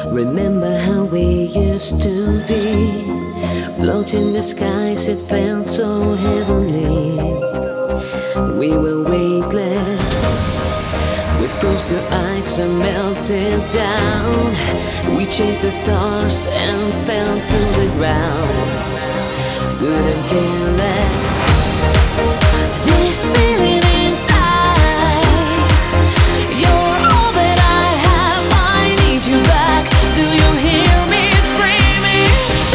Remember how we used to be, floating the skies, it felt so heavenly. We were weightless, we froze to ice and melted down. We chased the stars and fell to the ground. Couldn't care less. This feeling inside, you're all that I have, I need you back. Do you hear me screaming?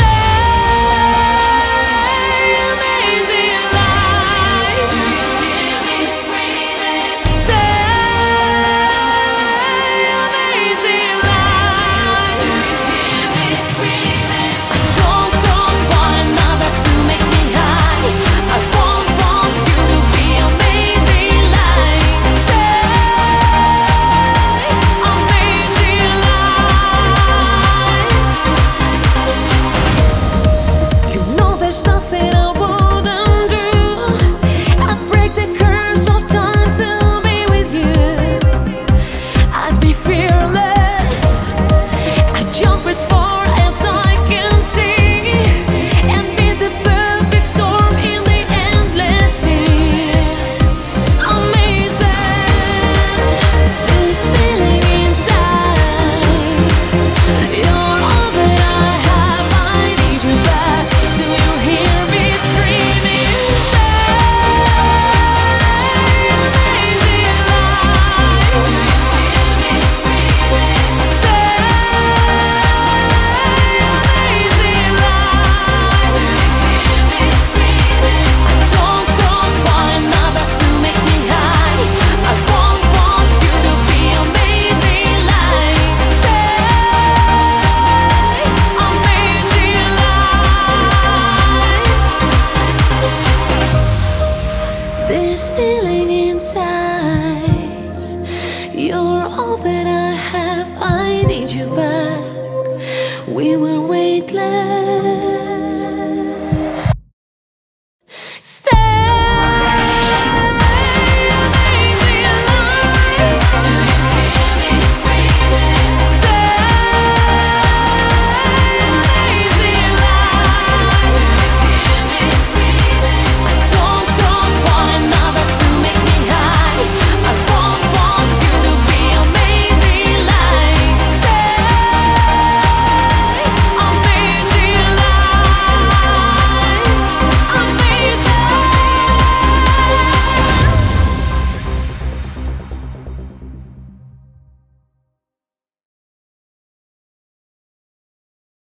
Stay, amazing life. Do you hear me screaming? Stay, amazing life. Do you hear me screaming? I don't want another to make me high. I want you to be amazing life. Stay, amazing life. You know there's nothing I wouldn't do. I'd break the curse of time to be with you. I'd be fearless, I'd jump as far as I can see, and be the perfect storm in the endless sea. Amazing, this feeling inside, you're all that I have, I need you back. Do you hear me screaming? Stay, amazing life. Do you hear me screaming? Stay, amazing life. Do you hear me screaming? I don't want another to make me high. I want you to be amazing life. Stay, amazing life. This feeling inside, you're all that I have, I need you back. We were weightless,